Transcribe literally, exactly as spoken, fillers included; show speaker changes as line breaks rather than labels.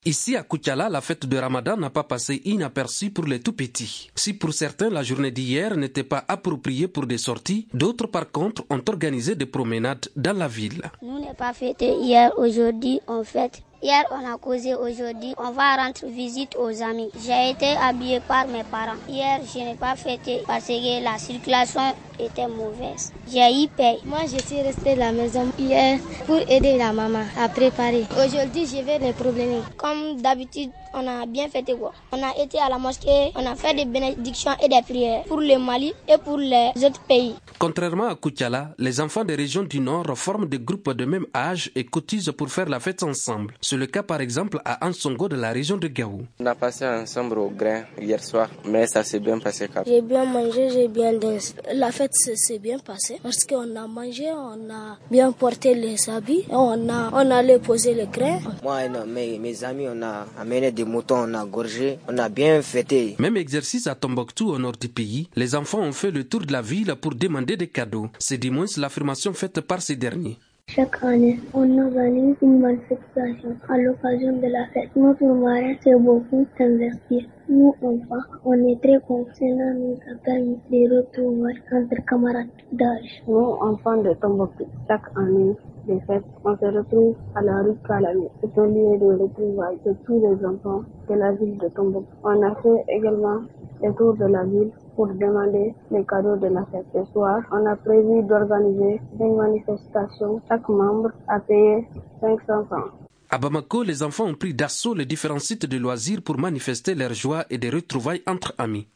Ici à Koutiala, la fête de Ramadan n'a pas passé inaperçue pour les tout-petits. Si pour certains la journée d'hier n'était pas appropriée pour des sorties, d'autres par contre ont organisé des promenades dans la ville.
Nous n'avons pas fêté hier, aujourd'hui on fête. Hier on a causé, aujourd'hui on va rendre visite aux amis. J'ai été habillé par mes parents. Hier je n'ai pas fêté parce que la circulation était mauvaise. J'ai eu peur.
Moi je suis restée à la maison hier pour aider la maman à préparer. Aujourd'hui je vais les promener.
Comme d'habitude on a bien fêté quoi. On a été à la mosquée, on a fait des bénédictions et des prières pour le Mali et pour les autres pays.
Contrairement à Koutiala, les enfants des régions du Nord forment des groupes de même âge et cotisent pour faire la fête ensemble. C'est le cas par exemple à Ansongo de la région de Gao.
On a passé ensemble au grain hier soir, mais ça s'est bien passé.
J'ai bien mangé, j'ai bien dansé. La fête s'est bien passée parce qu'on a mangé, on a bien porté les habits, on a, on allait poser le grain.
Moi et mes, mes amis, on a amené des moutons, on a gorgé, on a bien fêté.
Même exercice à Tombouctou au nord du pays, les enfants ont fait le tour de la ville pour demander des cadeaux. C'est du moins l'affirmation faite par ces derniers.
Chaque année, on organise une manifestation à l'occasion de la fête. Notre marraine s'est beaucoup investir. Nous, enfants, on est très conscients, nous a permis de retrouver entre camarades d'âge.
Nous, enfants de Tombouctou, chaque année, les fêtes, on se retrouve à la rue Kalami. C'est un lieu de retrouvailles de tous les enfants de la ville de Tombouctou. On a fait également le tour de la ville pour demander les cadeaux de la fête. Ce soir, on a prévu d'organiser une manifestation. Chaque membre a payé cinq cents francs.
À Bamako, les enfants ont pris d'assaut les différents sites de loisirs pour manifester leur joie et des retrouvailles entre amis.